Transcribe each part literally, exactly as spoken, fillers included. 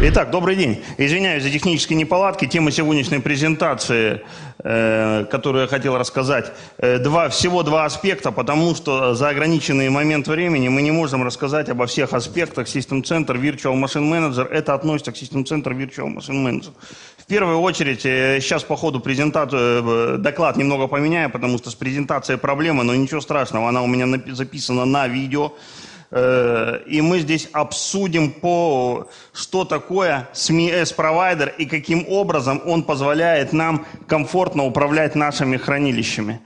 Итак, добрый день. Извиняюсь за технические неполадки. Тема сегодняшней презентации, э, которую я хотел рассказать, э, два, всего два аспекта, потому что за ограниченный момент времени мы не можем рассказать обо всех аспектах System Center Virtual Machine Manager. Это относится к System Center Virtual Machine Manager. В первую очередь, э, сейчас по ходу презентацию, э, доклад немного поменяю, потому что с презентацией проблема, но ничего страшного, она у меня напи- записана на видео. И мы здесь обсудим, по, что такое эс эм и эс-провайдер и каким образом он позволяет нам комфортно управлять нашими хранилищами.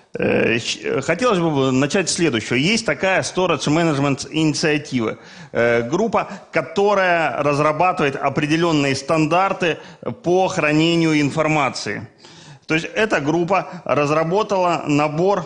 Хотелось бы начать с следующего. Есть такая Storage Management инициатива, группа, которая разрабатывает определенные стандарты по хранению информации. То есть эта группа разработала набор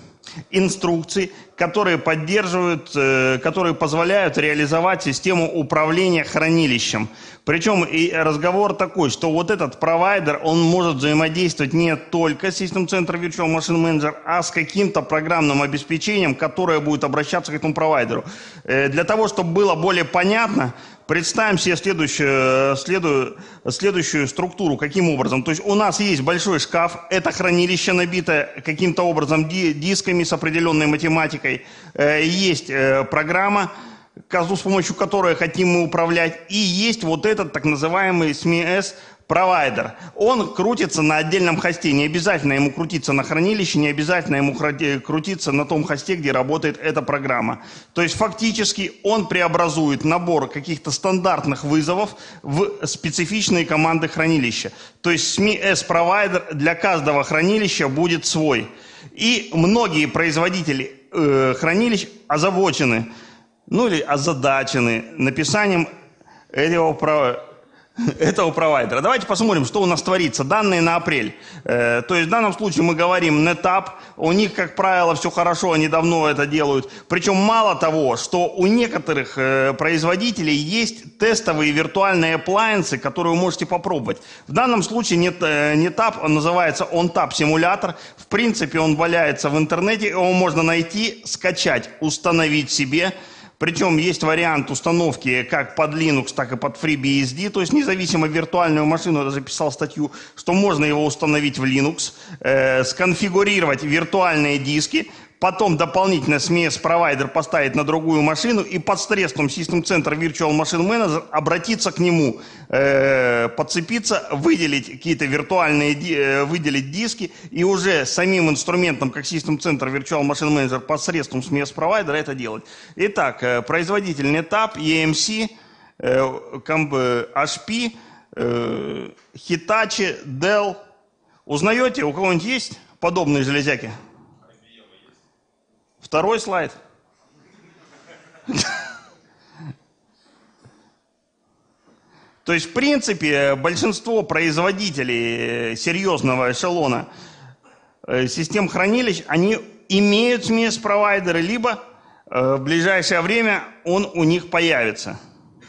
инструкций, которые поддерживают, которые позволяют реализовать систему управления хранилищем. Причем и разговор такой, что вот этот провайдер, он может взаимодействовать не только с System Center Virtual Machine Manager, а с каким-то программным обеспечением, которое будет обращаться к этому провайдеру. Для того, чтобы было более понятно, представим себе следующую, следу, следующую структуру. Каким образом? То есть у нас есть большой шкаф, это хранилище, набитое каким-то образом дисками с определенной математикой. Есть программа, с помощью которой хотим мы управлять, и есть вот этот так называемый эс эм и эс-провайдер. Он крутится на отдельном хосте, не обязательно ему крутиться на хранилище, не обязательно ему крутиться на том хосте, где работает эта программа. То есть фактически он преобразует набор каких-то стандартных вызовов в специфичные команды хранилища. То есть эс эм и эс-провайдер для каждого хранилища будет свой. И многие производители э, хранилищ озабочены, ну или озадачены написанием этого, прав... этого провайдера. Давайте посмотрим, что у нас творится. Данные на апрель. Э, то есть в данном случае мы говорим NetApp. У них, как правило, все хорошо, они давно это делают. Причем мало того, что у некоторых э, производителей есть тестовые виртуальные appliances, которые вы можете попробовать. В данном случае нет, э, NetApp, он называется ONTAP симулятор. В принципе, он валяется в интернете, его можно найти, скачать, установить себе. Причем есть вариант установки как под Linux, так и под FreeBSD, то есть независимо виртуальную машину, я даже писал статью, что можно его установить в Linux, э, сконфигурировать виртуальные диски, потом дополнительно эс эм и эс-провайдер поставить на другую машину и под средством System Center Virtual Machine Manager обратиться к нему, э, подцепиться, выделить какие-то виртуальные, э, выделить диски и уже самим инструментом, как System Center Virtual Machine Manager, посредством эс эм и эс-провайдера это делать. Итак, э, производитель NetApp, и эм си, э, эйч пи, э, Hitachi, Dell. Узнаете, у кого-нибудь есть подобные железяки? Второй слайд. То есть, в принципе, большинство производителей серьезного эшелона систем хранилищ, они имеют эс эм и эс-провайдеры, либо в ближайшее время он у них появится.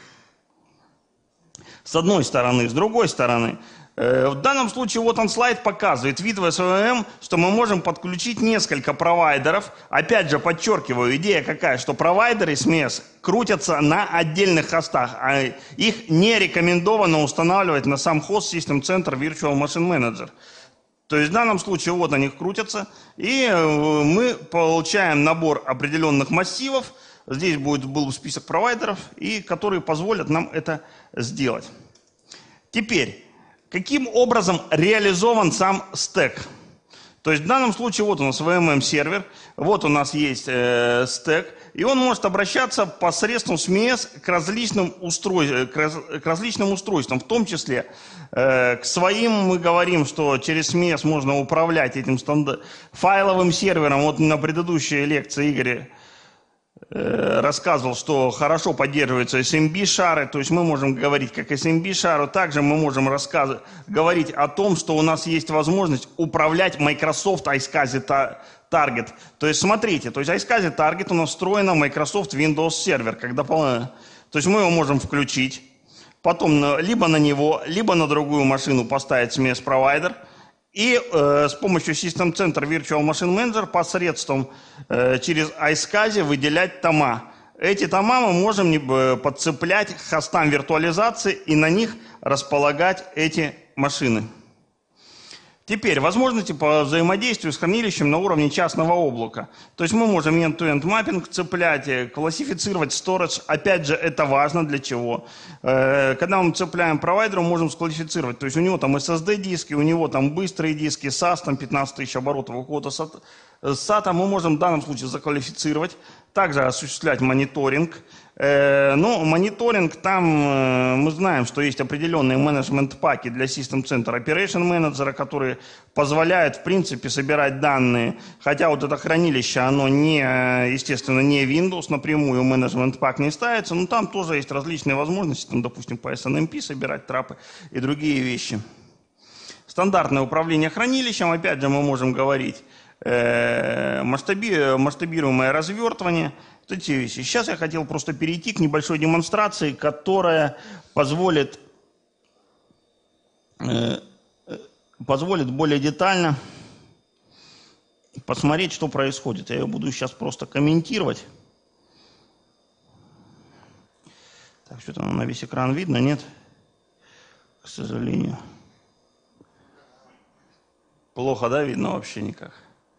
С одной стороны. С другой стороны, в данном случае вот он слайд показывает, вид в эс ви эм, что мы можем подключить несколько провайдеров. Опять же, подчеркиваю, идея какая, что провайдеры эс эм и эс крутятся на отдельных хостах, а их не рекомендовано устанавливать на сам хост System Center Virtual Machine Manager. То есть в данном случае вот они крутятся, и мы получаем набор определенных массивов. Здесь будет, был список провайдеров, и которые позволят нам это сделать. Теперь, каким образом реализован сам стек? То есть в данном случае вот у нас ви эм эм-сервер, вот у нас есть э, стек, и он может обращаться посредством эс эм и эс к различным, устрой... к раз... к различным устройствам, в том числе э, к своим. Мы говорим, что через эс эм и эс можно управлять этим стандар... файловым сервером. Вот на предыдущей лекции Игорь рассказывал, что хорошо поддерживаются эс эм би-шары, то есть мы можем говорить как эс эм би-шару, также мы можем рассказывать, говорить о том, что у нас есть возможность управлять Microsoft iSCSI Target. То есть смотрите, то есть iSCSI Target у нас встроена в Microsoft Windows Server, когда, то есть мы его можем включить, потом либо на него, либо на другую машину поставить эс эм и эс-провайдер, и э, с помощью System Center Virtual Machine Manager посредством э, через iSCSI выделять тома. Эти тома мы можем подцеплять к хостам виртуализации и на них располагать эти машины. Теперь, возможности по взаимодействию с хранилищем на уровне частного облака. То есть мы можем end-to-end маппинг цеплять, классифицировать storage. Опять же, это важно для чего. Когда мы цепляем провайдер, мы можем склассифицировать. То есть у него там эс эс ди-диски, у него там быстрые диски, сас, там пятнадцать тысяч оборотов у кого-то сата. Мы можем в данном случае заквалифицировать. Также осуществлять мониторинг. Но мониторинг, там мы знаем, что есть определенные менеджмент-паки для System Center Operation Manager, которые позволяют, в принципе, собирать данные. Хотя вот это хранилище, оно не, естественно, не Windows, напрямую менеджмент-пак не ставится, но там тоже есть различные возможности, там, допустим, по эс эн эм пи собирать трапы и другие вещи. Стандартное управление хранилищем, опять же, мы можем говорить, масштаби, масштабируемое развертывание. Эти вещи. Сейчас я хотел просто перейти к небольшой демонстрации, которая позволит, э, позволит более детально посмотреть, что происходит. Я ее буду сейчас просто комментировать. Так, что-то на весь экран видно, нет? К сожалению. Плохо, да, видно вообще никак?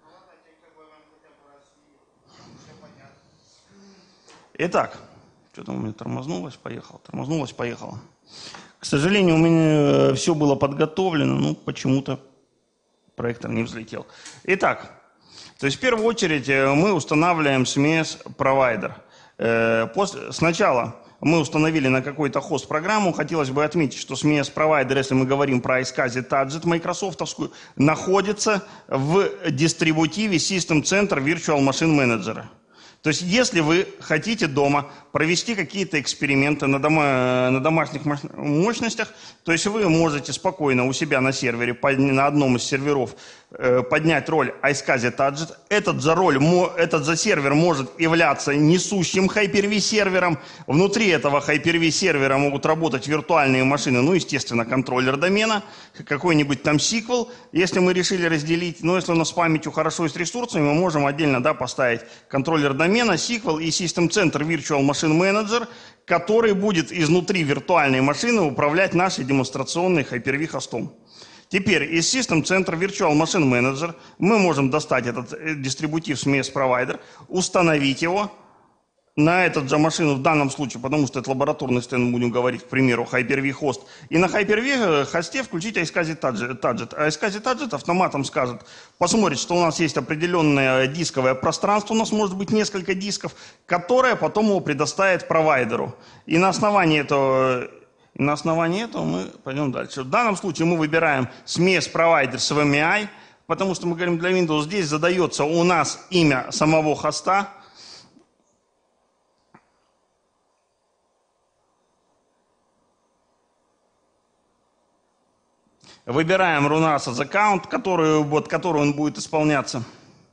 Итак, что-то у меня тормознулось, поехало, тормознулось, поехало. К сожалению, у меня все было подготовлено, но почему-то проектор не взлетел. Итак, то есть в первую очередь мы устанавливаем смесь провайдер. После, сначала мы установили на какой-то хост программу. Хотелось бы отметить, что смесь провайдер, если мы говорим про iSCSI Target майкрософтовскую, находится в дистрибутиве System Center Virtual Machine Manager. То есть, если вы хотите дома провести какие-то эксперименты на, дома, на домашних мощностях, то есть вы можете спокойно у себя на сервере, на одном из серверов, поднять роль iSCSI Target. Этот же, роль, этот же сервер может являться несущим Hyper-V сервером. Внутри этого Hyper-V сервера могут работать виртуальные машины, ну, естественно, контроллер домена, какой-нибудь там сиквел, если мы решили разделить. Но если у нас с памятью хорошо и с ресурсами, мы можем отдельно, да, поставить контроллер домена, сиквел и System Center Virtual Machine Manager, который будет изнутри виртуальной машины управлять нашей демонстрационной Hyper-V хостом. Теперь из System Center Virtual Machine Manager мы можем достать этот дистрибутив смесь провайдер, установить его на этот же машину в данном случае, потому что это лабораторный стенд, будем говорить, к примеру, Hyper-V хост, и на Hyper-V хосте включить iSCSI Target. iSCSI Target автоматом скажет, посмотрит, что у нас есть определенное дисковое пространство, у нас может быть несколько дисков, которое потом его предоставит провайдеру. И на основании этого... И на основании этого мы пойдем дальше. В данном случае мы выбираем смесь провайдер с ви эм ай, потому что мы говорим для Windows, здесь задается у нас имя самого хоста. Выбираем Run as Account, который, вот, который он будет исполняться.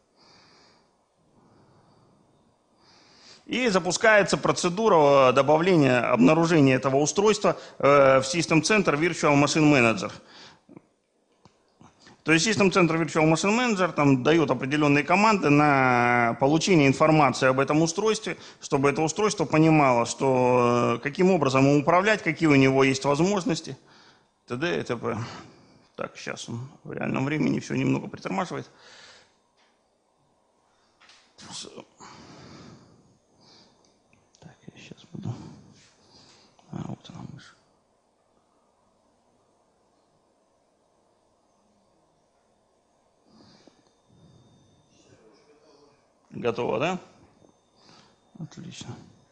И запускается процедура добавления, обнаружения этого устройства э, в System Center Virtual Machine Manager. То есть System Center Virtual Machine Manager там дает определенные команды на получение информации об этом устройстве, чтобы это устройство понимало, что, э, каким образом ему управлять, какие у него есть возможности, т.д. и т.п. Так, сейчас он в реальном времени все немного притормаживает. Сейчас буду. А, вот она мышь. Готово, да? Отлично.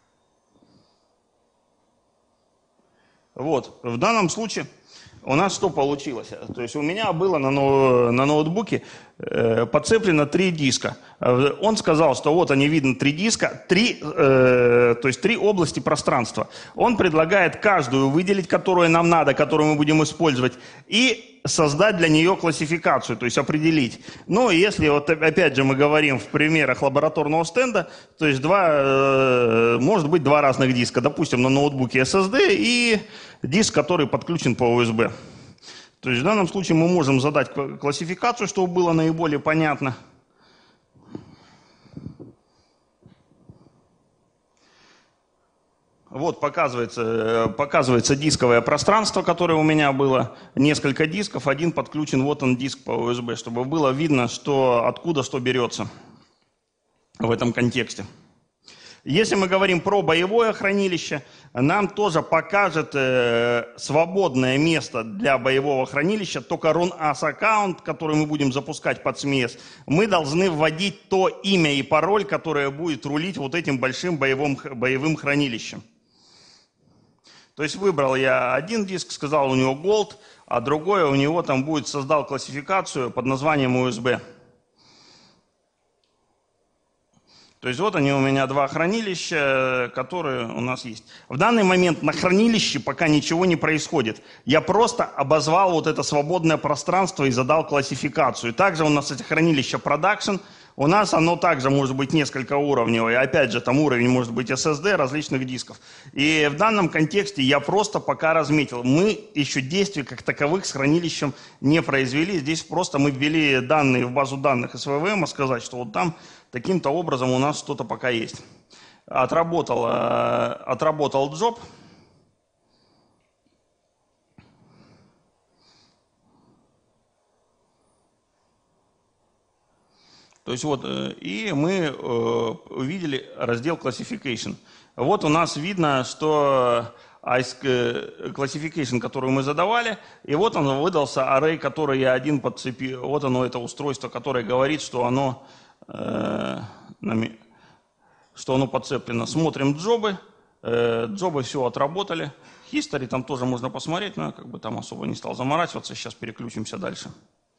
Вот, в данном случае у нас что получилось? То есть у меня было на, ноу, на ноутбуке э, подцеплено три диска. Он сказал, что вот они видно три диска, три, э, то есть три области пространства. Он предлагает каждую выделить, которую нам надо, которую мы будем использовать, и создать для нее классификацию, то есть определить. Ну, если вот опять же мы говорим в примерах лабораторного стенда, то есть два, э, может быть два разных диска. Допустим, на ноутбуке эс эс ди и диск, который подключен по ю эс би. То есть в данном случае мы можем задать классификацию, чтобы было наиболее понятно. Вот показывается, показывается дисковое пространство, которое у меня было. Несколько дисков, один подключен, вот он диск по ю эс би, чтобы было видно, что, откуда что берется в этом контексте. Если мы говорим про боевое хранилище, нам тоже покажет э, свободное место для боевого хранилища, только run-as аккаунт, который мы будем запускать под смес, мы должны вводить то имя и пароль, которое будет рулить вот этим большим боевым, боевым хранилищем. То есть выбрал я один диск, сказал у него Gold, а другое у него там будет, создал классификацию под названием ю эс би. То есть вот они у меня два хранилища, которые у нас есть. В данный момент на хранилище пока ничего не происходит. Я просто обозвал вот это свободное пространство и задал классификацию. Также у нас это хранилище Production. У нас оно также может быть несколько уровневое. Опять же, там уровень может быть эс эс ди различных дисков. И в данном контексте я просто пока разметил. Мы еще действий как таковых с хранилищем не произвели. Здесь просто мы ввели данные в базу данных эс ви ви эм, сказать, что вот там таким-то образом у нас что-то пока есть. Отработал, э, отработал джоб. То есть вот, и мы э, увидели раздел Classification. Вот у нас видно, что Classification, который мы задавали, и вот он выдался array, который я один подцепил. Вот оно, это устройство, которое говорит, что оно, э, что оно подцеплено. Смотрим джобы, э, джобы все отработали. History там тоже можно посмотреть, но я как бы там особо не стал заморачиваться. Сейчас переключимся дальше.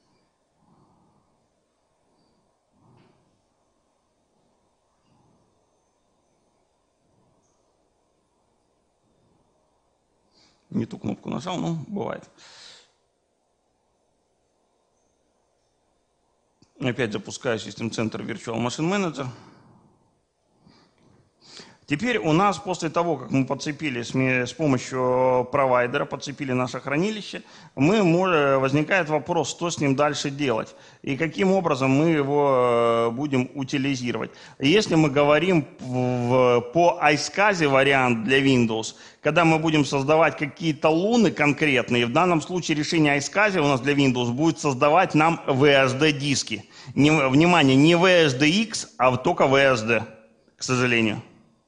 Не ту кнопку нажал, ну, бывает. Опять запускаю System Center Virtual Machine Manager. Теперь у нас после того, как мы подцепили с, с помощью провайдера, подцепили наше хранилище, мы, возникает вопрос, что с ним дальше делать и каким образом мы его будем утилизировать. Если мы говорим в, по iSCSI вариант для Windows, когда мы будем создавать какие-то луны конкретные, в данном случае решение iSCSI у нас для Windows будет создавать нам ви эс ди-диски. Не, внимание, не ви эс ди икс, а только ви эс ди, к сожалению.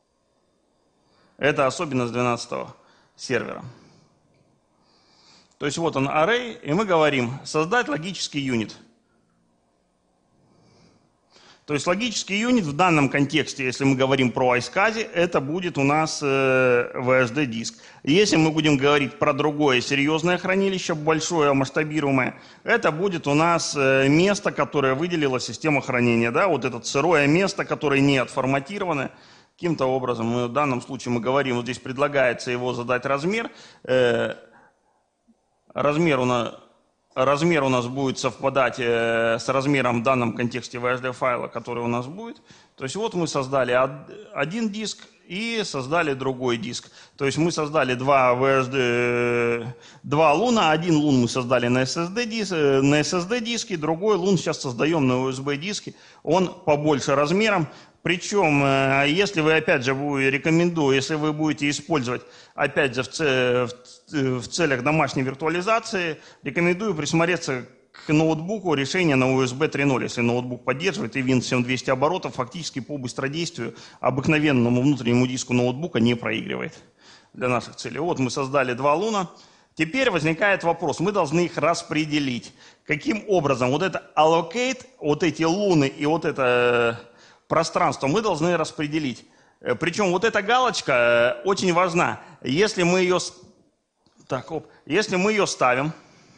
Это особенность двенадцатого сервера. То есть вот он array, и мы говорим создать логический юнит. То есть логический юнит в данном контексте, если мы говорим про iSCSI, это будет у нас э, ви эс ди-диск. Если мы будем говорить про другое серьезное хранилище, большое, масштабируемое, это будет у нас э, место, которое выделила система хранения. Да? Вот это сырое место, которое не отформатировано. Каким-то образом, мы, в данном случае мы говорим, вот здесь предлагается его задать размер. Э, размер, у нас, размер у нас будет совпадать э, с размером в данном контексте ви эс ди файла, который у нас будет. То есть вот мы создали од, один диск и создали другой диск. То есть мы создали два, ви эс ди, два луна. Один лун мы создали на эс эс ди-диск, на эс эс ди-диске, другой лун сейчас создаем на ю эс би-диске. Он побольше размером. Причем, если вы, опять же, рекомендую, если вы будете использовать, опять же, в целях домашней виртуализации, рекомендую присмотреться к ноутбуку решение на ю эс би три ноль. Если ноутбук поддерживает и Win семь двести оборотов, фактически по быстродействию обыкновенному внутреннему диску ноутбука не проигрывает для наших целей. Вот мы создали два луна. Теперь возникает вопрос, мы должны их распределить. Каким образом? Вот это allocate, вот эти луны и вот это пространство мы должны распределить. Причем вот эта галочка очень важна. Если мы ее, так, оп, если мы ее ставим,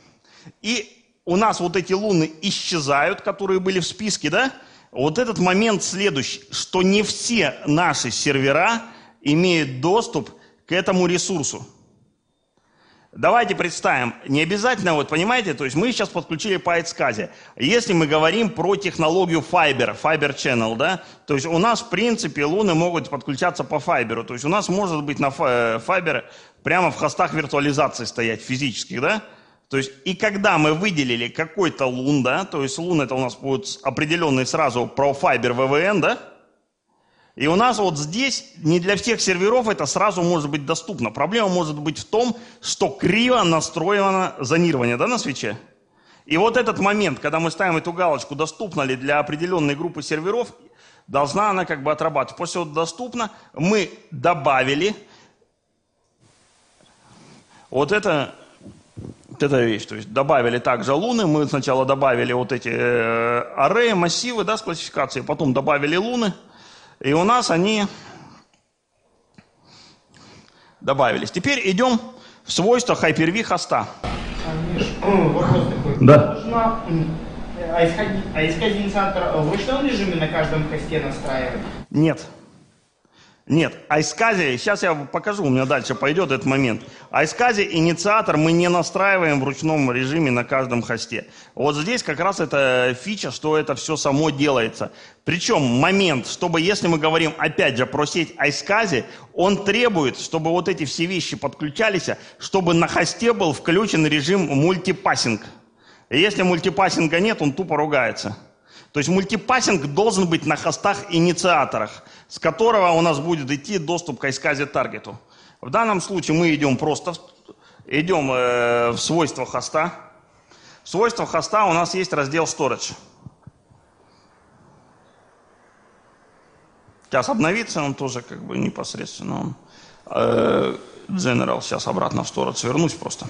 и у нас вот эти луны исчезают, которые были в списке, да? Вот этот момент следующий, что не все наши сервера имеют доступ к этому ресурсу. Давайте представим, не обязательно, вот понимаете, то есть мы сейчас подключили по iSCSI. Если мы говорим про технологию Fiber, Fiber Channel, да, то есть у нас в принципе луны могут подключаться по Fiber, то есть у нас может быть на Fiber прямо в хостах виртуализации стоять физических, да, то есть и когда мы выделили какой-то лун, да, то есть лун это у нас будет определенный сразу про Fiber ви ви эн, да, И у нас вот здесь не для всех серверов это сразу может быть доступно. Проблема может быть в том, что криво настроено зонирование, да, на свече? И вот этот момент, когда мы ставим эту галочку, доступно ли для определенной группы серверов, должна она как бы отрабатывать. После вот доступно мы добавили вот это, вот эта вещь. То есть добавили также луны. Мы сначала добавили вот эти э, арреи, массивы, да, с классификацией, потом добавили луны. И у нас они добавились. Теперь идем в свойства Hyper-V хоста. Миш, вопрос такой. Да. Нужно айскази инициатор в ручном режиме на каждом хосте настраивать? Нет. Нет. iSCSI, сейчас я покажу, у меня дальше пойдет этот момент. iSCSI инициатор мы не настраиваем в ручном режиме на каждом хосте. Вот здесь как раз это фича, что это все само делается. Причем момент, чтобы, если мы говорим опять же про сеть iSCSI, он требует, чтобы вот эти все вещи подключались, чтобы на хосте был включен режим мультипассинг. И если мультипассинга нет, он тупо ругается. То есть мультипассинг должен быть на хостах-инициаторах, с которого у нас будет идти доступ к iSCSI таргету. В данном случае мы идем просто, в, идем э, в свойства хоста. В свойствах хоста у нас есть раздел Storage. Сейчас обновится он тоже как бы непосредственно. Он, э, General, сейчас обратно в Storage вернусь просто.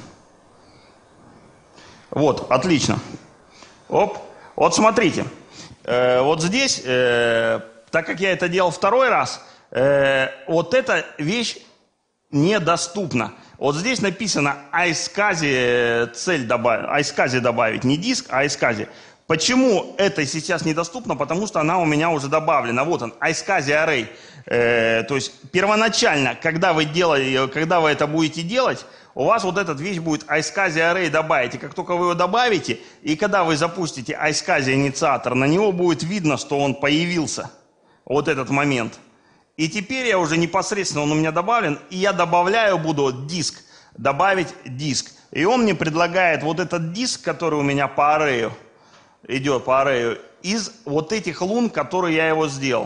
Вот, отлично. Оп. Вот смотрите. Э, вот здесь, э, так как я это делал второй раз, э, вот эта вещь недоступна. Вот здесь написано iSCSI цель добавить, iSCSI добавить, не диск, а iSCSI. Почему это сейчас недоступно? Потому что она у меня уже добавлена. Вот он, iSCSI Array. Э, то есть первоначально, когда вы, делали, когда вы это будете делать, у вас вот эта вещь будет iSCSI Array добавить. И как только вы его добавите, и когда вы запустите iSCSI инициатор, на него будет видно, что он появился. Вот этот момент. И теперь я уже непосредственно, он у меня добавлен, и я добавляю буду диск. Добавить диск. И он мне предлагает вот этот диск, который у меня по аррею, идет по аррею, из вот этих лун, которые я его сделал.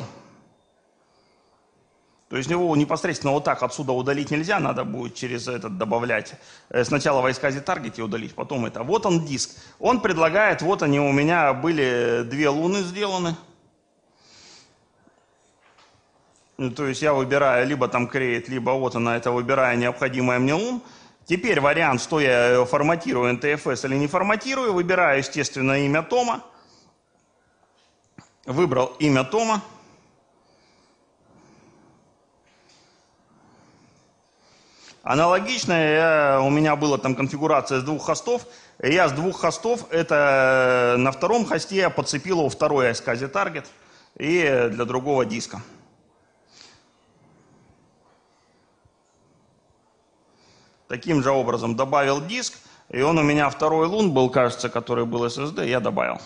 То есть его непосредственно вот так отсюда удалить нельзя, надо будет через этот добавлять. Сначала в iSCSI таргете удалить, потом это. Вот он диск. Он предлагает, вот они у меня были две луны сделаны. То есть я выбираю либо там create, либо вот она, это выбираю необходимое мне лун. Теперь вариант, что я форматирую эн ти эф эс или не форматирую. Выбираю, естественно, имя тома. Выбрал имя тома. Аналогично, я, у меня была там конфигурация с двух хостов. И я с двух хостов, это на втором хосте я подцепил его второй iSCSI таргет и для другого диска. Таким же образом добавил диск, и он у меня второй лун был, кажется, который был эс эс ди, я добавил.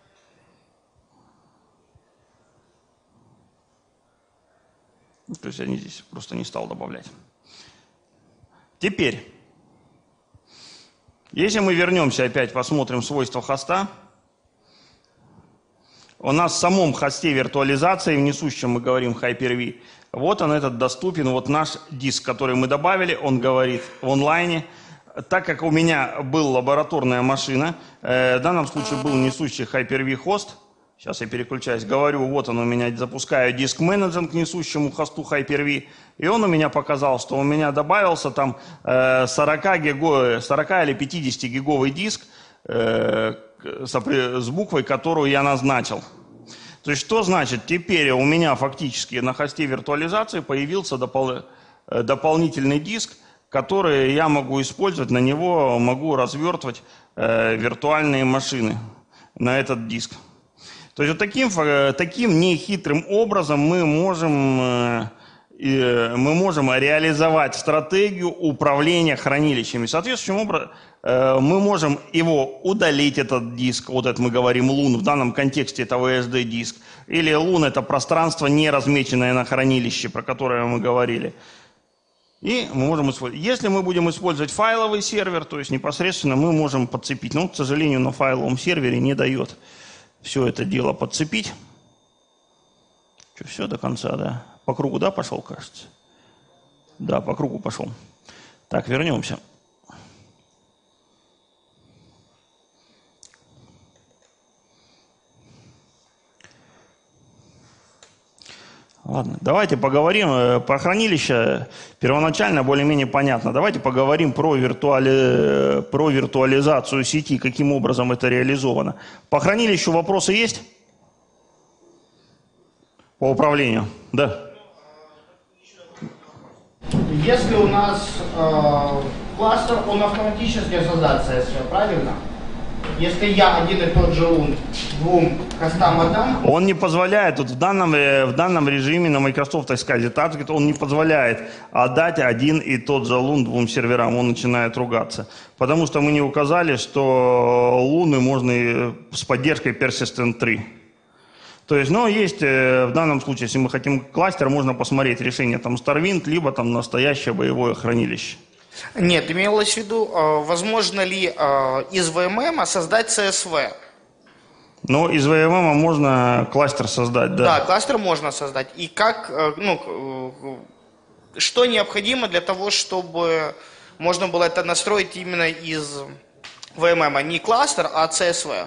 То есть я не здесь просто не стал добавлять. Теперь, если мы вернемся опять, посмотрим свойства хоста, у нас в самом хосте виртуализации, в несущем мы говорим Hyper-V, вот он этот доступен, вот наш диск, который мы добавили, он говорит в онлайне. Так как у меня была лабораторная машина, э, в данном случае был несущий Hyper-V хост, сейчас я переключаюсь, говорю, вот он у меня, запускаю диск менеджер к несущему хосту Hyper-V, и он у меня показал, что у меня добавился там э, сорок, гиго, сорок или пятьдесят гиговый диск э, с, с буквой, которую я назначил. То есть что значит? Теперь у меня фактически на хосте виртуализации появился допол дополнительный диск, который я могу использовать, на него могу развертывать э, виртуальные машины на этот диск. То есть вот таким, таким нехитрым образом мы можем, э, мы можем реализовать стратегию управления хранилищами. Соответствующим образом э, мы можем его удалить, этот диск, вот это мы говорим лун, в данном контексте это ви эс ди диск, или лун это пространство, не размеченное на хранилище, про которое мы говорили. И мы можем использовать. Если мы будем использовать файловый сервер, то есть непосредственно мы можем подцепить, но, к сожалению, на файловом сервере не дает все это дело подцепить. Что, все до конца, да? По кругу, да, пошел, кажется? Да, по кругу пошел. Так, вернемся. Ладно, давайте поговорим про хранилище. Первоначально более-менее понятно. Давайте поговорим про, виртуали... про виртуализацию сети, каким образом это реализовано. По хранилищу вопросы есть? По управлению? Да. Если у нас э, кластер, он автоматически создает си эс ви, правильно? Если я один и тот же лун двум хостам отдам... Он не позволяет, вот в данном, в данном режиме на Microsoft Excalibur Target он не позволяет отдать один и тот же лун двум серверам, он начинает ругаться. Потому что мы не указали, что луны можно с поддержкой Persistent три. То есть, ну, есть в данном случае, если мы хотим кластер, можно посмотреть решение там Starwind, либо там настоящее боевое хранилище. Нет, имелось в виду, возможно ли из ви эм эм создать си эс ви? Ну, из ви эм эм можно кластер создать, да. Да, кластер можно создать. И как, ну, что необходимо для того, чтобы можно было это настроить именно из ви эм эм, не кластер, а си эс ви?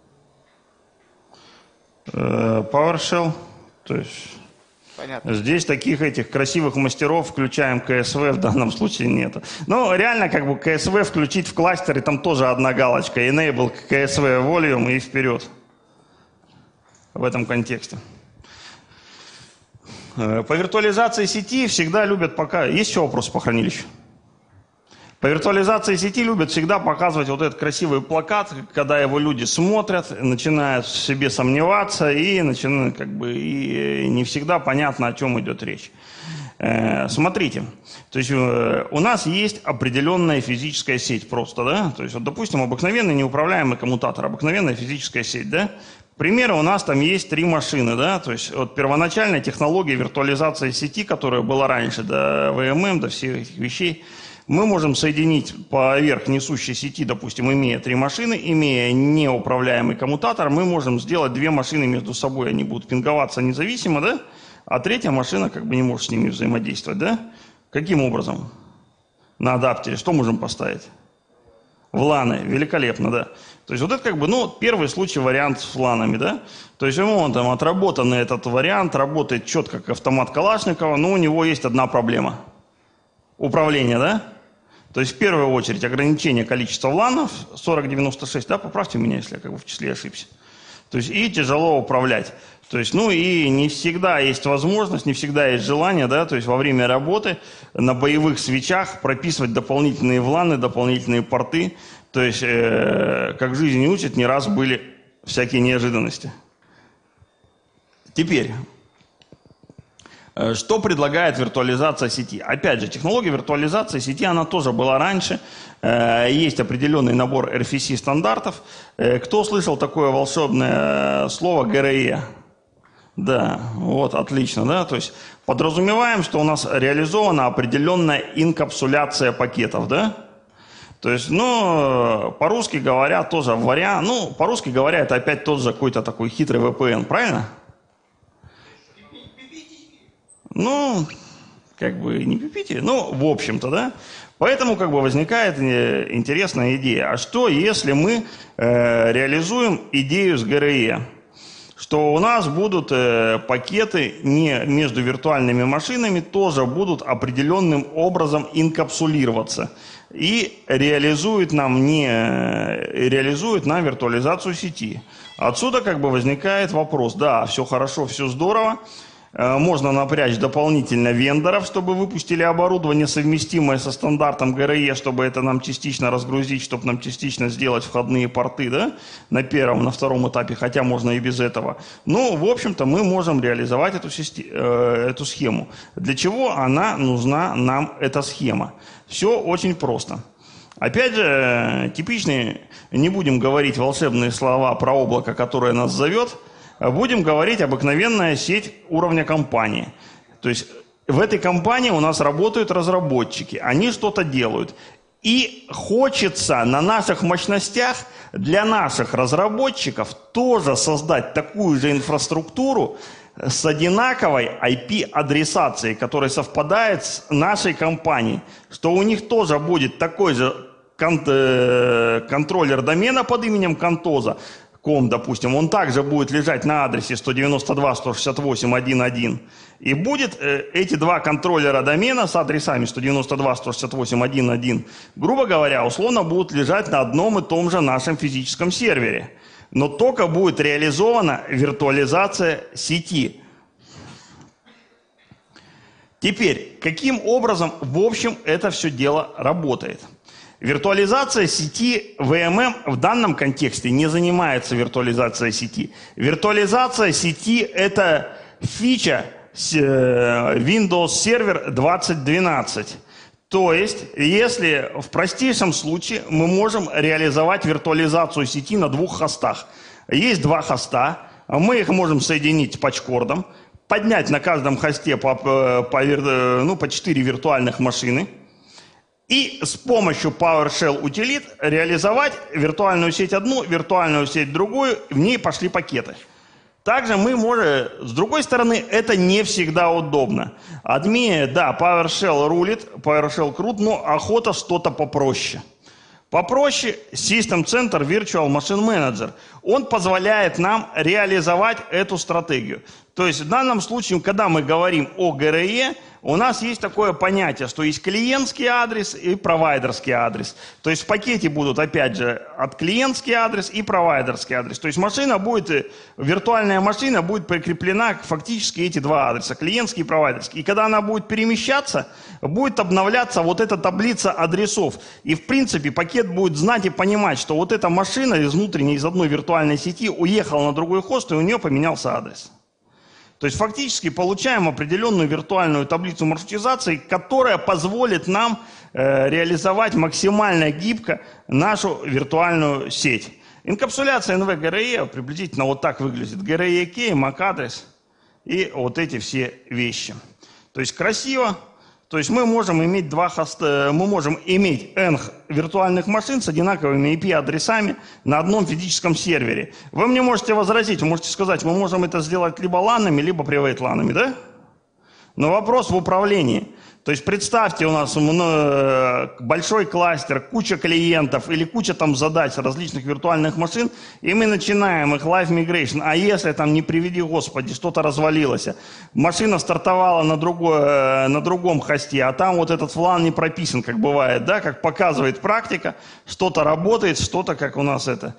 PowerShell, то есть... Понятно. Здесь таких этих красивых мастеров, включаем ка эс ви, в данном случае нет. Ну, реально, как бы ка эс ви включить в кластер, и там тоже одна галочка. Enable ка эс ви Volume и вперед. В этом контексте. По виртуализации сети всегда любят пока... Есть еще вопросы по хранилищу? По виртуализации сети любят всегда показывать вот этот красивый плакат, когда его люди смотрят, начинают в себе сомневаться, и начинают как бы и не всегда понятно, о чем идет речь. Э, смотрите, то есть э, у нас есть определенная физическая сеть просто, да, то есть вот, допустим, обыкновенный неуправляемый коммутатор, обыкновенная физическая сеть, да. К примеру, у нас там есть три машины, да, то есть вот первоначальная технология виртуализации сети, которая была раньше до ви эм эм, до всех этих вещей. Мы можем соединить поверх несущей сети, допустим, имея три машины, имея неуправляемый коммутатор, мы можем сделать две машины между собой, они будут пинговаться независимо, да? А третья машина как бы не может с ними взаимодействовать, да? Каким образом? На адаптере что можем поставить? В ланы, великолепно, да. То есть вот это как бы, ну, первый случай вариант с ланами, да. То есть ему он там отработанный этот вариант, работает четко как автомат Калашникова, но у него есть одна проблема. Управление, да? То есть в первую очередь ограничение количества ланов, сорок девяносто шесть, да, поправьте меня, если я как бы в числе ошибся. То есть и тяжело управлять. То есть, ну и не всегда есть возможность, не всегда есть желание, да, то есть во время работы на боевых свечах прописывать дополнительные вланы, дополнительные порты. То есть, э, как жизнь учит, не раз были всякие неожиданности. Теперь... Что предлагает виртуализация сети? Опять же, технология виртуализации сети, она тоже была раньше. Есть определенный набор эр эф си стандартов. Кто слышал такое волшебное слово джи эр и? Да, вот, отлично, да. То есть подразумеваем, что у нас реализована определенная инкапсуляция пакетов, да. То есть, ну, по-русски говоря, тоже вариант, ну, по-русски говоря, это опять тот же какой-то такой хитрый ви пи эн, правильно? Ну, как бы не пипите, ну, в общем-то, да. Поэтому как бы возникает интересная идея. А что, если мы э, реализуем идею с джи эр и? Что у нас будут э, пакеты не между виртуальными машинами, тоже будут определенным образом инкапсулироваться. И реализует нам, не, реализует нам виртуализацию сети. Отсюда как бы возникает вопрос. Да, все хорошо, все здорово. Можно напрячь дополнительно вендоров, чтобы выпустили оборудование, совместимое со стандартом джи эр и, чтобы это нам частично разгрузить, чтобы нам частично сделать входные порты, да, на первом, на втором этапе, хотя можно и без этого. Ну, в общем-то, мы можем реализовать эту, систему, э, эту схему. Для чего она нужна нам, эта схема? Все очень просто. Опять же, типичные, не будем говорить волшебные слова про облако, которое нас зовет, будем говорить обыкновенная сеть уровня компании. То есть в этой компании у нас работают разработчики, они что-то делают. И хочется на наших мощностях для наших разработчиков тоже создать такую же инфраструктуру с одинаковой ай пи-адресацией, которая совпадает с нашей компанией, что у них тоже будет такой же кон- э, контроллер домена под именем Contosa, ком, допустим, он также будет лежать на адресе сто девяносто два точка сто шестьдесят восемь точка один точка один. И будет э, эти два контроллера домена с адресами сто девяносто два точка сто шестьдесят восемь точка один точка один, грубо говоря, условно будут лежать на одном и том же нашем физическом сервере. Но только будет реализована виртуализация сети. Теперь, каким образом, в общем, это все дело работает? Виртуализация сети ви эм эм в данном контексте не занимается виртуализацией сети. Виртуализация сети – это фича Windows Server двадцать двенадцать. То есть, если в простейшем случае мы можем реализовать виртуализацию сети на двух хостах. Есть два хоста, мы их можем соединить патчкордом, поднять на каждом хосте по, по, ну, по четыре виртуальных машины и с помощью PowerShell утилит реализовать виртуальную сеть одну, виртуальную сеть другую, в ней пошли пакеты. Также мы можем, с другой стороны, это не всегда удобно. Админ, да, PowerShell рулит, PowerShell крут, но охота что-то попроще. Попроще System Center Virtual Machine Manager. Он позволяет нам реализовать эту стратегию. То есть в данном случае, когда мы говорим о джи эр и, у нас есть такое понятие, что есть клиентский адрес и провайдерский адрес. То есть в пакете будут, опять же, от клиентский адрес и провайдерский адрес. То есть машина будет, виртуальная машина будет прикреплена к фактически эти два адреса, клиентский и провайдерский. И когда она будет перемещаться, будет обновляться вот эта таблица адресов. И в принципе пакет будет знать и понимать, что вот эта машина из внутренней, из одной виртуальной сети уехала на другой хост, и у нее поменялся адрес. То есть фактически получаем определенную виртуальную таблицу маршрутизации, которая позволит нам э, реализовать максимально гибко нашу виртуальную сеть. Инкапсуляция эн ви джи эр и приблизительно вот так выглядит. джи эр и кей, эм эй си-адрес и вот эти все вещи. То есть красиво. То есть мы можем иметь два хоста, мы можем иметь N виртуальных машин с одинаковыми ай пи-адресами на одном физическом сервере. Вы мне можете возразить, вы можете сказать, мы можем это сделать либо ланами, либо привейт-ланами, да? Но вопрос в управлении. То есть представьте, у нас большой кластер, куча клиентов или куча там задач различных виртуальных машин, и мы начинаем их live migration. А если там, не приведи Господи, что-то развалилось, машина стартовала на, другой, на другом хосте, а там вот этот флан не прописан, как бывает, да, как показывает практика, что-то работает, что-то, как у нас это...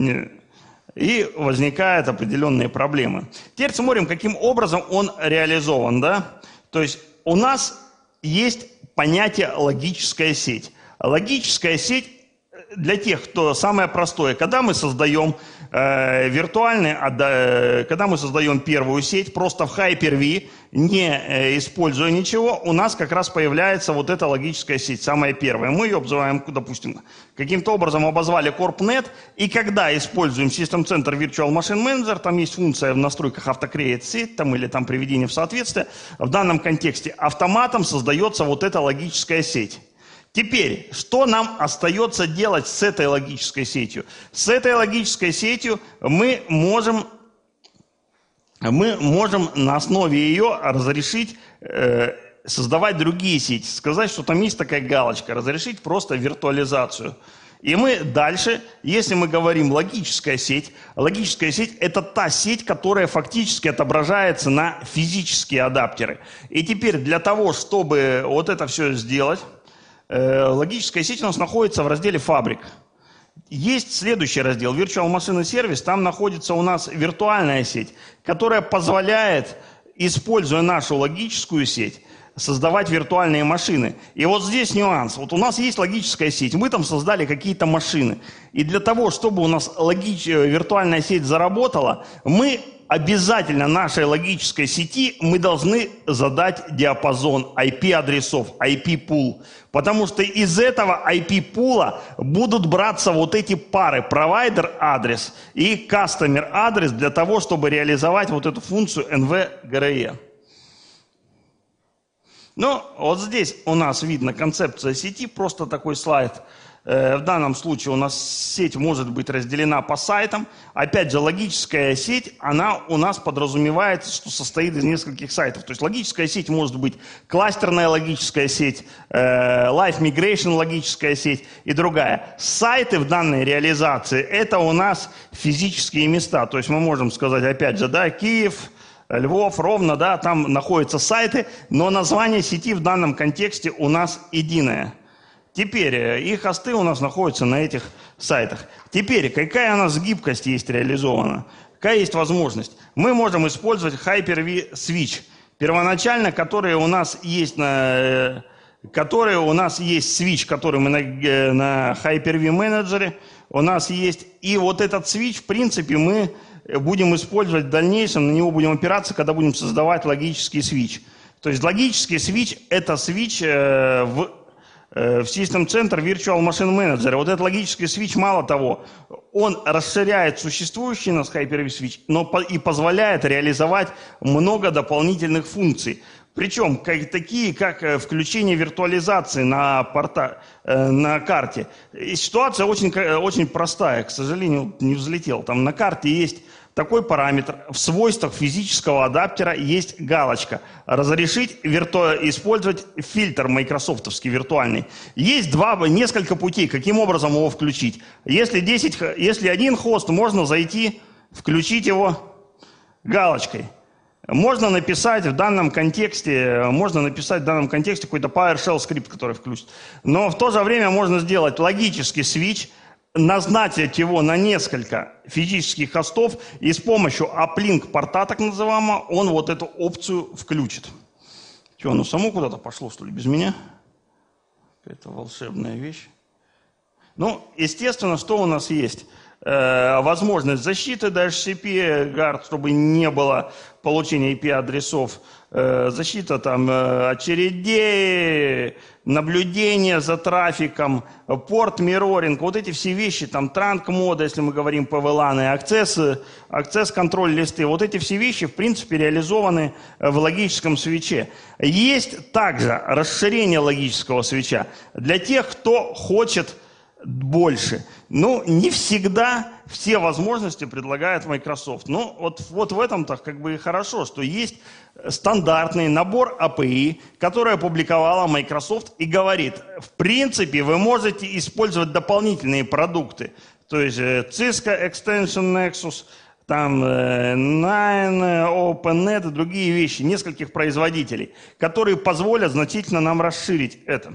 И возникают определенные проблемы. Теперь смотрим, каким образом он реализован, да. То есть у нас есть понятие логическая сеть. Логическая сеть для тех, кто самое простое, когда мы создаем э, виртуальный, э, когда мы создаем первую сеть, просто в Hyper-V, не э, используя ничего, у нас как раз появляется вот эта логическая сеть, самая первая. Мы ее обзываем, допустим, каким-то образом обозвали CorpNet, и когда используем System Center Virtual Machine Manager, там есть функция в настройках автокреет сеть там, или там приведение в соответствие, в данном контексте автоматом создается вот эта логическая сеть. Теперь, что нам остается делать с этой логической сетью? С этой логической сетью мы можем, мы можем на основе ее разрешить э, создавать другие сети. Сказать, что там есть такая галочка, разрешить просто виртуализацию. И мы дальше, если мы говорим логическая сеть, логическая сеть – это та сеть, которая фактически отображается на физические адаптеры. И теперь для того, чтобы вот это все сделать, логическая сеть у нас находится в разделе «Фабрик». Есть следующий раздел «Virtual Machine Service». Там находится у нас виртуальная сеть, которая позволяет, используя нашу логическую сеть, создавать виртуальные машины. И вот здесь нюанс. Вот у нас есть логическая сеть, мы там создали какие-то машины. И для того, чтобы у нас логич... виртуальная сеть заработала, мы обязательно нашей логической сети мы должны задать диапазон ай пи-адресов, ай пи-пул. Потому что из этого ай пи-пула будут браться вот эти пары провайдер-адрес и кастомер-адрес для того, чтобы реализовать вот эту функцию эн ви джи эр и. Ну, вот здесь у нас видно концепция сети, просто такой слайд. В данном случае у нас сеть может быть разделена по сайтам. Опять же, логическая сеть, она у нас подразумевает, что состоит из нескольких сайтов. То есть логическая сеть может быть кластерная логическая сеть, Live Migration логическая сеть и другая. Сайты в данной реализации – это у нас физические места. То есть мы можем сказать, опять же, да, Киев, Львов, Ровно, да, там находятся сайты, но название сети в данном контексте у нас единое. Теперь их хосты у нас находятся на этих сайтах. Теперь, какая у нас гибкость есть реализована? Какая есть возможность? Мы можем использовать Hyper-V Switch. Первоначально, которые у нас есть на, которые у нас есть switch, который мы на, на Hyper-V менеджере, у нас есть. И вот этот switch, в принципе, мы будем использовать в дальнейшем, на него будем опираться, когда будем создавать логический switch. То есть логический switch – это switch э, в в System Center Virtual Machine Manager. Вот этот логический свитч, мало того, он расширяет существующий у нас Hyper-V Switch, но и позволяет реализовать много дополнительных функций. Причем как, такие, как включение виртуализации на, порта, э, на карте. И ситуация очень, очень простая, к сожалению, не взлетел. Там на карте есть такой параметр. В свойствах физического адаптера есть галочка. Разрешить вирту... использовать фильтр майкрософтовский виртуальный. Есть два, несколько путей, каким образом его включить. Если, десять, если один хост, можно зайти, включить его галочкой. Можно написать в данном контексте, можно написать в данном контексте какой-то PowerShell скрипт, который включит. Но в то же время можно сделать логический свитч, назначить его на несколько физических хостов, и с помощью uplink порта, так называемого, он вот эту опцию включит. Что, оно само куда-то пошло, что ли, без меня? Какая-то волшебная вещь. Ну, естественно, что у нас есть? Э, возможность защиты ди эйч си пи гард, чтобы не было получения ай пи-адресов, э, защита там э, очередей, наблюдение за трафиком, порт мирроринг, вот эти все вещи, там транк мода, если мы говорим пи ви лан, акцесс, акцесс контроль листы, вот эти все вещи в принципе реализованы в логическом свитче. Есть также расширение логического свитча для тех, кто хочет больше. Ну, не всегда все возможности предлагает Microsoft. Ну, вот, вот в этом-то как бы и хорошо, что есть стандартный набор эй пи ай, который опубликовала Microsoft и говорит, в принципе, вы можете использовать дополнительные продукты. То есть Cisco Extension Nexus, там Nine, OpenNet и другие вещи, нескольких производителей, которые позволят значительно нам расширить это.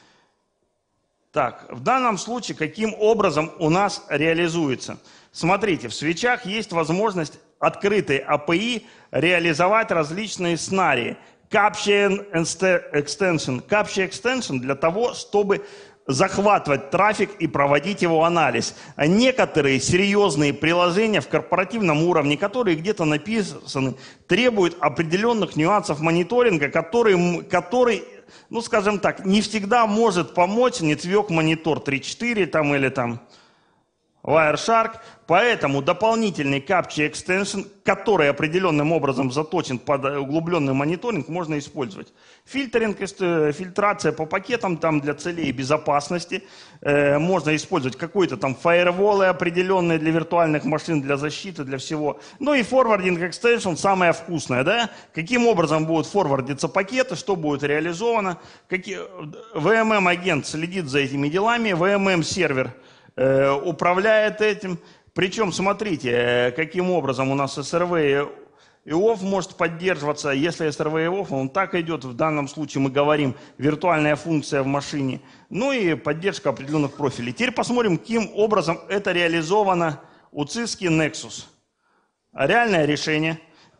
Так, в данном случае каким образом у нас реализуется? Смотрите, в свитчах есть возможность открытой эй пи ай реализовать различные сценарии. Capture Extension. Capture Extension для того, чтобы захватывать трафик и проводить его анализ. А некоторые серьезные приложения в корпоративном уровне, которые где-то написаны, требуют определенных нюансов мониторинга, которые, которые ну, скажем так, не всегда может помочь Network Monitor три четыре там, или там Wireshark, поэтому дополнительный Capture Extension, который определенным образом заточен под углубленный мониторинг, можно использовать. Фильтринг, фильтрация по пакетам там для целей безопасности, э, можно использовать какой-то там фаерволы определенные для виртуальных машин, для защиты, для всего. Ну и Forwarding Extension самое вкусное, да? Каким образом будут форвардиться пакеты, что будет реализовано. Какие... ви эм эм-агент следит за этими делами, ви эм эм-сервер управляет этим. Причем, смотрите, каким образом у нас эс эр ви и офф может поддерживаться. Если эс эр ви и офф, он так идет, в данном случае мы говорим виртуальная функция в машине. Ну и поддержка определенных профилей. Теперь посмотрим, каким образом это реализовано у Cisco Nexus. Реальное решение.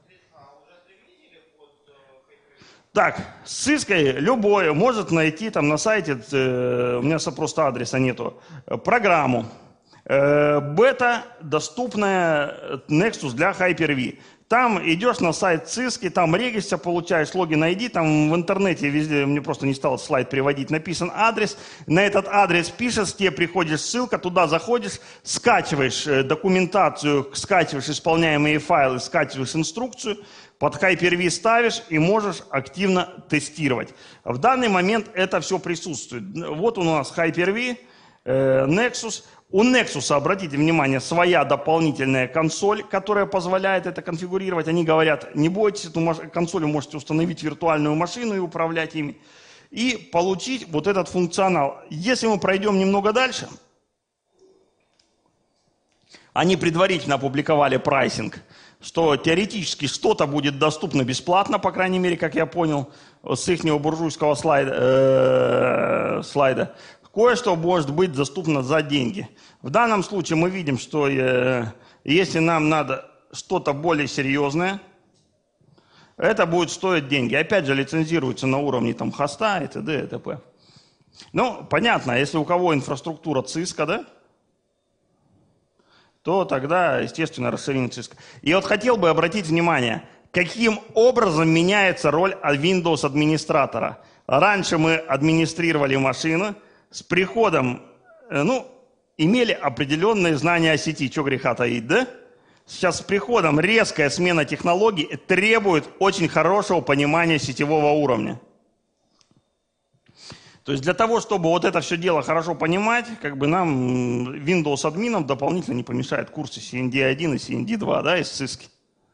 Так, с Cisco любой может найти там на сайте, э, у меня просто адреса нету, э, программу. Э, бета доступная Nexus для Hyper-V. Там идешь на сайт Cisco, там регистрация, получаешь логин ай ди, там в интернете везде, мне просто не стал слайд приводить, написан адрес, на этот адрес пишешь, тебе приходишь ссылка, туда заходишь, скачиваешь документацию, скачиваешь исполняемые файлы, скачиваешь инструкцию, Под Hyper-V ставишь и можешь активно тестировать. В данный момент это все присутствует. Вот у нас Hyper-V, э, Nexus. У Nexus, обратите внимание, своя дополнительная консоль, которая позволяет это конфигурировать. Они говорят, не бойтесь, эту консоль вы можете установить виртуальную машину и управлять ими. И получить вот этот функционал. Если мы пройдем немного дальше, они предварительно опубликовали прайсинг, что теоретически что-то будет доступно бесплатно, по крайней мере, как я понял, с их буржуйского слайда. Э, слайда. Кое-что может быть доступно за деньги. В данном случае мы видим, что э, если нам надо что-то более серьезное, это будет стоить деньги. Опять же, лицензируется на уровне там, хоста и т.д. и т.п. Ну, понятно, если у кого инфраструктура Cisco, да, то тогда, естественно, расширение Cisco. И вот хотел бы обратить внимание, каким образом меняется роль Windows администратора. Раньше мы администрировали машину, с приходом, ну, имели определенные знания о сети, что греха таить, да? Сейчас с приходом резкая смена технологий требует очень хорошего понимания сетевого уровня. То есть для того, чтобы вот это все дело хорошо понимать, как бы нам Windows админам дополнительно не помешает курсы си эн ди один и си эн ди два, да, из Cisco.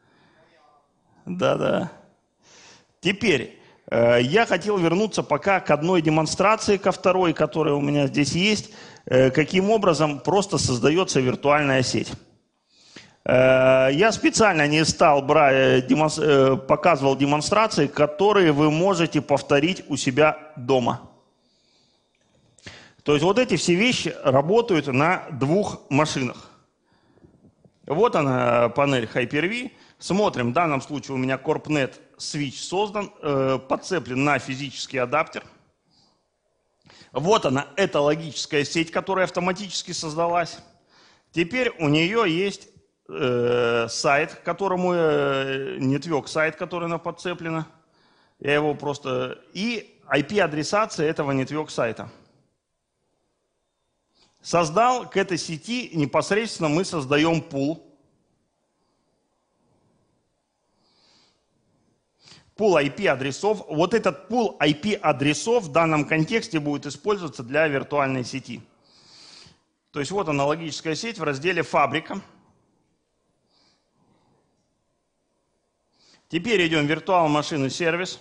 Да-да. Теперь э, я хотел вернуться пока к одной демонстрации, ко второй, которая у меня здесь есть, э, каким образом просто создается виртуальная сеть. Э, я специально не стал брать, э, демонс... э, показывал демонстрации, которые вы можете повторить у себя дома. То есть вот эти все вещи работают на двух машинах. Вот она, панель Hyper-V. Смотрим, в данном случае у меня CorpNet switch создан, э, подцеплен на физический адаптер. Вот она, это логическая сеть, которая автоматически создалась. Теперь у нее есть э, сайт, которому э, network сайт, который она подцеплена. Я его просто... И ай пи-адресация этого network сайта. Создал к этой сети, непосредственно мы создаем пул. Пул ай пи-адресов. Вот этот пул ай пи-адресов в данном контексте будет использоваться для виртуальной сети. То есть вот аналогическая сеть в разделе «Фабрика». Теперь идем в виртуал машины сервис.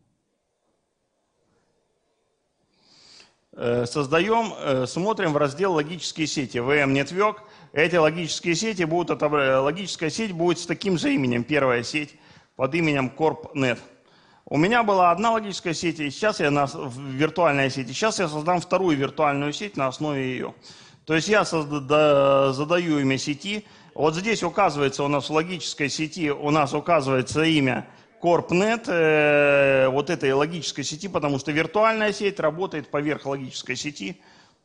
Создаем, смотрим в раздел «Логические сети», ви эм Network. Эти логические сети будут, отобр... логическая сеть будет с таким же именем, первая сеть, под именем CorpNet. У меня была одна логическая сеть, и сейчас я на виртуальной сети. Сейчас я создам вторую виртуальную сеть на основе ее. То есть я созда... задаю имя сети. Вот здесь указывается у нас в логической сети, у нас указывается имя CorpNet, э, вот этой логической сети, потому что виртуальная сеть работает поверх логической сети.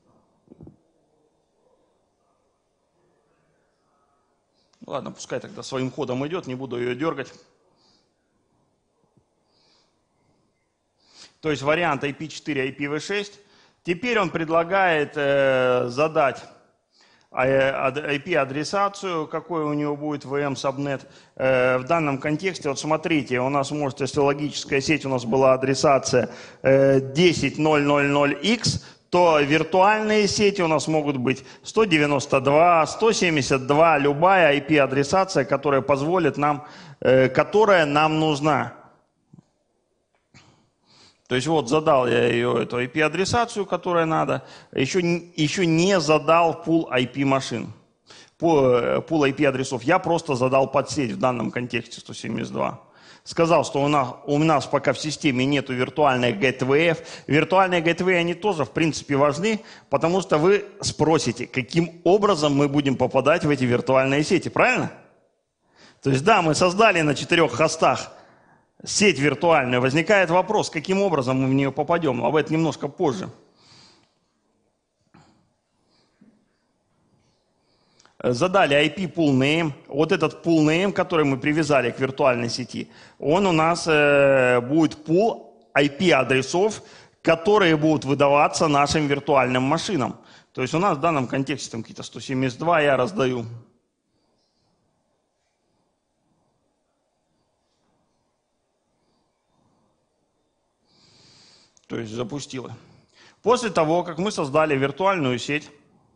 Ладно, пускай тогда своим ходом идет, не буду ее дергать. То есть вариант ай пи четыре, ай пи ви шесть. Теперь он предлагает э, задать ай пи-адресацию, какой у него будет ви эм-сабнет. Э, в данном контексте, вот смотрите, у нас может, если логическая сеть, у нас была адресация э, десять точка ноль ноль ноль икс, то виртуальные сети у нас могут быть сто девяносто два, сто семьдесят два, любая ай пи-адресация, которая позволит нам, э, которая нам нужна. То есть вот задал я ее, эту ай пи-адресацию, которая надо, еще, еще не задал пул ай пи-машин, пул ай пи-адресов. Я просто задал подсеть в данном контексте сто семьдесят два. Сказал, что у нас, у нас пока в системе нету виртуальных гейтвеев. Виртуальные гейтвеи, они тоже в принципе важны, потому что вы спросите, каким образом мы будем попадать в эти виртуальные сети, правильно? То есть да, мы создали на четырех хостах сеть виртуальная, возникает вопрос, каким образом мы в нее попадем, об этом немножко позже. Задали ай пи-pool name, вот этот pool name, который мы привязали к виртуальной сети, он у нас э, будет пул ай пи-адресов, которые будут выдаваться нашим виртуальным машинам. То есть у нас в данном контексте там какие-то сто семьдесят два я раздаю. То есть запустила. После того, как мы создали виртуальную сеть,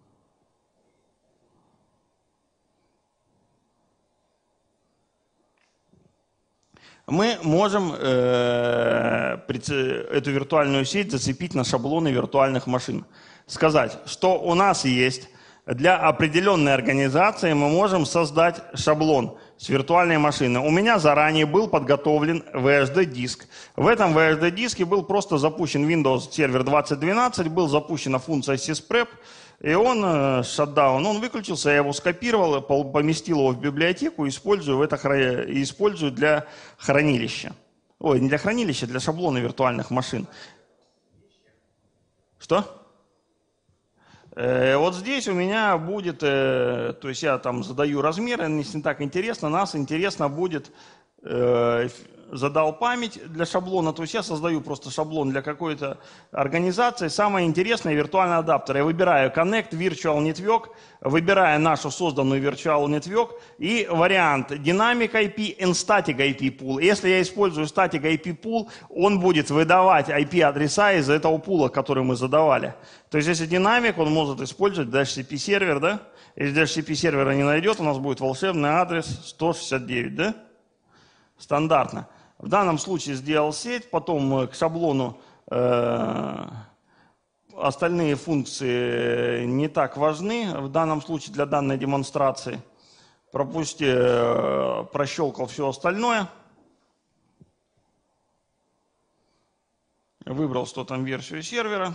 мы можем э, эту виртуальную сеть зацепить на шаблоны виртуальных машин. Сказать, что у нас есть для определенной организации, мы можем создать шаблон с виртуальной машины. У меня заранее был подготовлен ви эйч ди-диск. В этом ви эйч ди-диске был просто запущен Windows Server двадцать двенадцать, был запущена функция sysprep, и он, shutdown, он выключился, я его скопировал, поместил его в библиотеку, использую, это, использую для хранилища. Ой, не для хранилища, для шаблона виртуальных машин. Что? Э, вот здесь у меня будет, э, то есть я там задаю размеры, если не так интересно, нас интересно будет, э, задал память для шаблона, то есть я создаю просто шаблон для какой-то организации. Самое интересное — виртуальный адаптер. Я выбираю Connect, Virtual Network, выбираю нашу созданную Virtual Network и вариант Dynamic ай пи и Static ай пи Pool. Если я использую Static ай пи Pool, он будет выдавать ай пи-адреса из этого пула, который мы задавали. То есть если Dynamic, он может использовать ди эйч си пи сервер, да? Если ди эйч си пи сервера не найдет, у нас будет волшебный адрес сто шестьдесят девять, да? Стандартно. В данном случае сделал сеть, потом к шаблону э, остальные функции не так важны. В данном случае для данной демонстрации пропусти, э, прощелкал все остальное. Выбрал, что там версию сервера.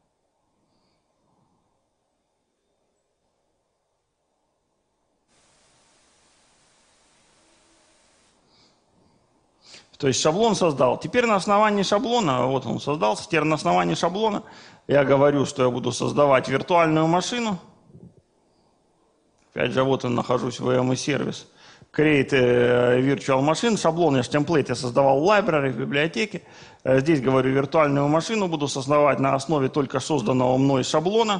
То есть шаблон создал. Теперь на основании шаблона, вот он создался, теперь на основании шаблона я говорю, что я буду создавать виртуальную машину. Опять же, вот я нахожусь в ви эм сервис. Create Virtual Machine. Шаблон я в темплейте создавал в library, в библиотеке. Здесь говорю, виртуальную машину буду создавать на основе только созданного мной шаблона.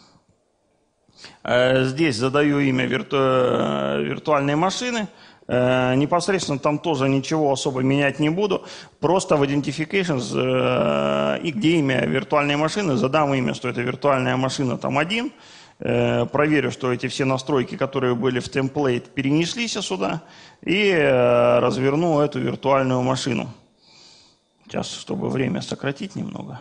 Здесь задаю имя вирту... виртуальной машины. Э, непосредственно там тоже ничего особо менять не буду. Просто в Identifications э, и где имя виртуальной машины задам имя, что это виртуальная машина там один. Э, проверю, что эти все настройки, которые были в темплейт, перенеслись сюда. И э, разверну эту виртуальную машину. Сейчас, чтобы время сократить немного.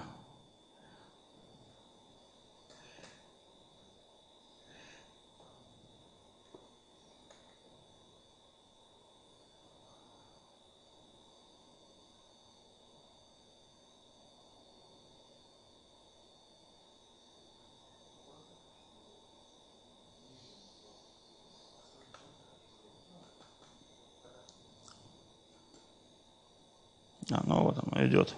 А, ну вот оно идет.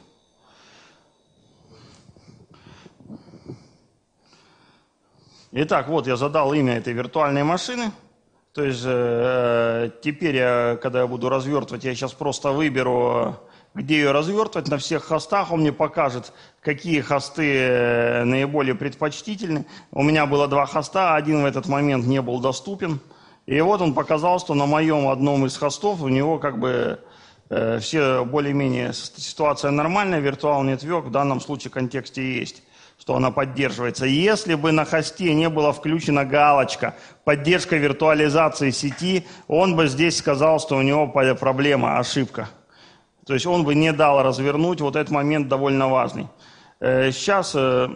Итак, вот я задал имя этой виртуальной машины. То есть э, теперь, я, когда я буду развертывать, я сейчас просто выберу, где ее развертывать. На всех хостах он мне покажет, какие хосты наиболее предпочтительны. У меня было два хоста, один в этот момент не был доступен. И вот он показал, что на моем одном из хостов у него как бы... Все более-менее ситуация нормальная, Virtual Network в данном случае контексте есть, что она поддерживается. Если бы на хосте не была включена галочка «Поддержка виртуализации сети», он бы здесь сказал, что у него проблема, ошибка. То есть он бы не дал развернуть, вот этот момент довольно важный. Сейчас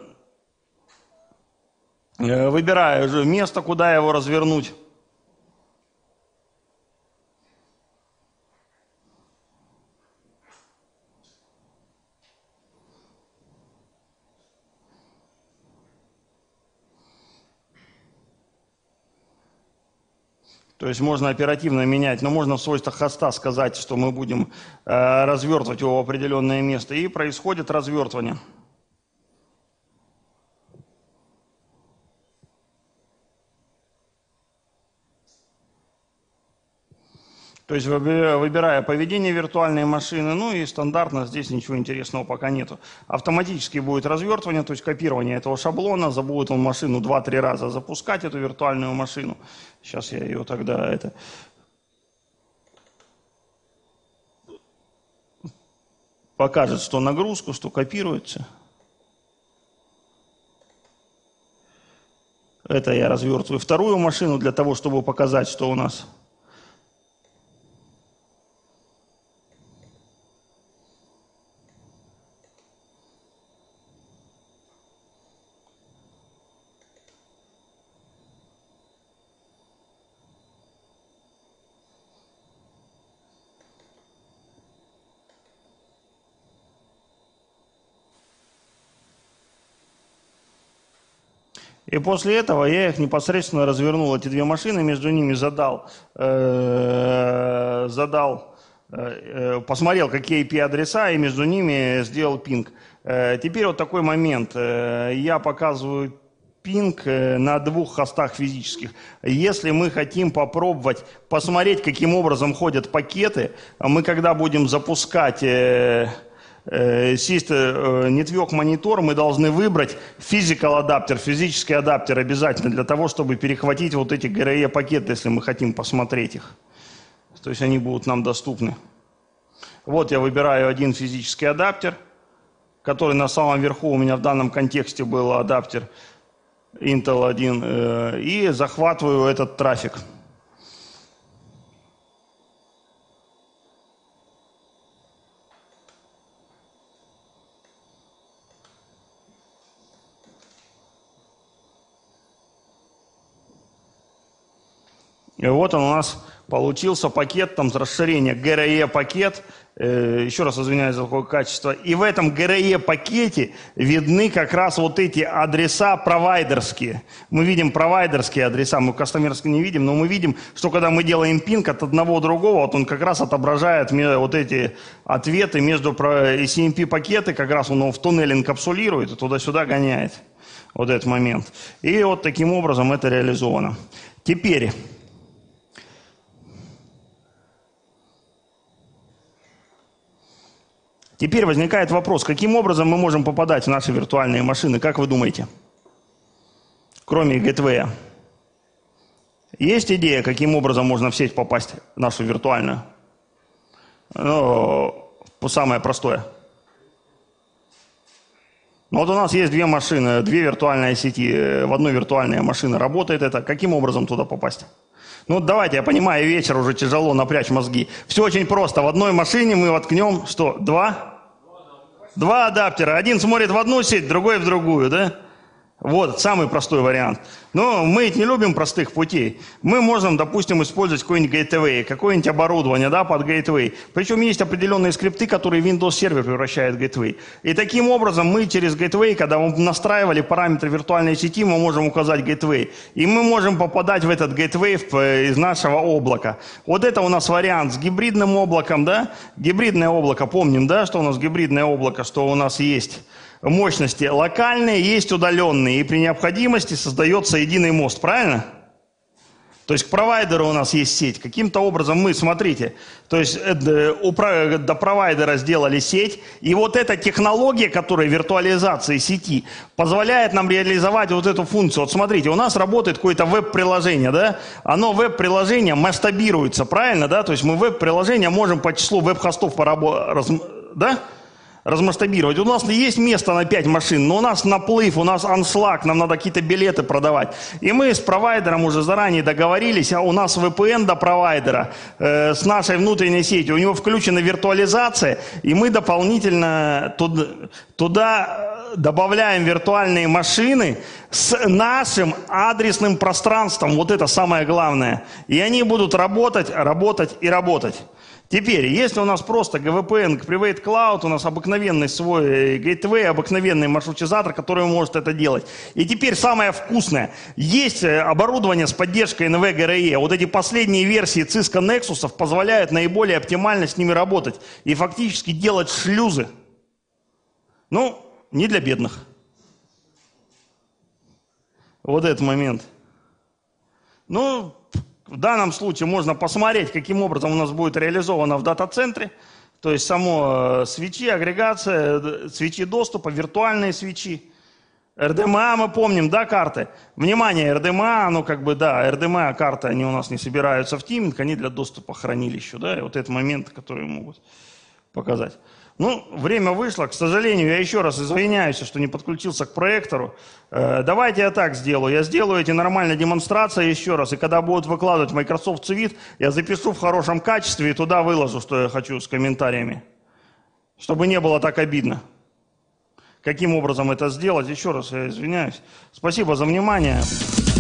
выбираю место, куда его развернуть. То есть можно оперативно менять, но можно в свойствах хоста сказать, что мы будем э, развертывать его в определенное место, и происходит развертывание. То есть выбирая поведение виртуальной машины, ну и стандартно здесь ничего интересного пока нету. Автоматически будет развертывание, то есть копирование этого шаблона, забудет он машину два-три раза запускать, эту виртуальную машину. Сейчас я ее тогда это... покажет, что нагрузку, что копируется. Это я развертываю вторую машину для того, чтобы показать, что у нас. И после этого я их непосредственно развернул, эти две машины, между ними задал, э, задал э, посмотрел, какие ай пи-адреса, и между ними сделал пинг. Э, теперь вот такой момент. Э, я показываю пинг на двух хостах физических. Если мы хотим попробовать посмотреть, каким образом ходят пакеты, мы когда будем запускать... Э, Network монитор, мы должны выбрать physical адаптер, физический адаптер обязательно для того, чтобы перехватить вот эти джи ар и пакеты, если мы хотим посмотреть их. То есть они будут нам доступны. Вот я выбираю один физический адаптер, который на самом верху у меня в данном контексте был адаптер Intel один, и захватываю этот трафик. И вот он у нас получился пакет там с расширения джи ар и пакет. Э, еще раз извиняюсь за такое качество. И в этом джи ар и пакете видны как раз вот эти адреса провайдерские. Мы видим провайдерские адреса, мы кастомерские не видим, но мы видим, что когда мы делаем пинг от одного до другого, вот он как раз отображает вот эти ответы между си эм пи пакеты, как раз он его в туннель инкапсулирует и туда-сюда гоняет. Вот этот момент. И вот таким образом это реализовано. Теперь... Теперь возникает вопрос, каким образом мы можем попадать в наши виртуальные машины, как вы думаете? Кроме гейтвея. Есть идея, каким образом можно в сеть попасть, в нашу виртуальную? Ну, самое простое. Ну, вот у нас есть две машины, две виртуальные сети, в одной виртуальная машина работает это. Каким образом туда попасть? Ну, давайте, я понимаю, вечер уже тяжело напрячь мозги. Все очень просто. В одной машине мы воткнем, что, два? Два адаптера. Один смотрит в одну сеть, другой в другую, да? Вот, самый простой вариант. Но мы ведь не любим простых путей. Мы можем, допустим, использовать какой-нибудь гейтвей, какое-нибудь оборудование, да, под гейтвей. Причем есть определенные скрипты, которые Windows сервер превращает в гейтвей. И таким образом мы через гейтвей, когда мы настраивали параметры виртуальной сети, мы можем указать гейтвей. И мы можем попадать в этот гейтвей из нашего облака. Вот это у нас вариант с гибридным облаком, да? Гибридное облако, помним, да, что у нас гибридное облако, что у нас есть... Мощности локальные, есть удаленные, и при необходимости создается единый мост, правильно? То есть к провайдеру у нас есть сеть. Каким-то образом мы, смотрите, то есть у, до провайдера сделали сеть, и вот эта технология, которая виртуализации сети, позволяет нам реализовать вот эту функцию. Вот смотрите, у нас работает какое-то веб-приложение, да? Оно, веб-приложение, масштабируется, правильно, да? То есть мы веб-приложение можем по числу веб-хостов поработать, да? размасштабировать. У нас есть место на пять машин, но у нас наплыв, у нас аншлаг, нам надо какие-то билеты продавать. И мы с провайдером уже заранее договорились, а у нас ви пи эн до провайдера э, с нашей внутренней сетью, у него включена виртуализация, и мы дополнительно туда, туда добавляем виртуальные машины с нашим адресным пространством, вот это самое главное. И они будут работать, работать и работать. Теперь, если у нас просто джи ви пи эн, Private Cloud, у нас обыкновенный свой гейтвей, обыкновенный маршрутизатор, который может это делать. И теперь самое вкусное. Есть оборудование с поддержкой эн ви джи ар и. Вот эти последние версии Cisco Nexus позволяют наиболее оптимально с ними работать и фактически делать шлюзы. Ну, не для бедных. Вот этот момент. Ну... В данном случае можно посмотреть, каким образом у нас будет реализовано в дата-центре. То есть само свечи, агрегация, свечи доступа, виртуальные свечи. эр дэ эм а мы помним, да, карты? Внимание, эр дэ эм а, ну как бы да, эр дэ эм а карты, они у нас не собираются в тиминг, они для доступа к хранилищу, да, и вот этот момент, который могут показать. Ну, время вышло, к сожалению, я еще раз извиняюсь, что не подключился к проектору. Э, давайте я так сделаю, я сделаю эти нормальные демонстрации еще раз, и когда будут выкладывать Microsoft Suite, я запишу в хорошем качестве и туда выложу, что я хочу с комментариями, чтобы не было так обидно. Каким образом это сделать, еще раз я извиняюсь. Спасибо за внимание.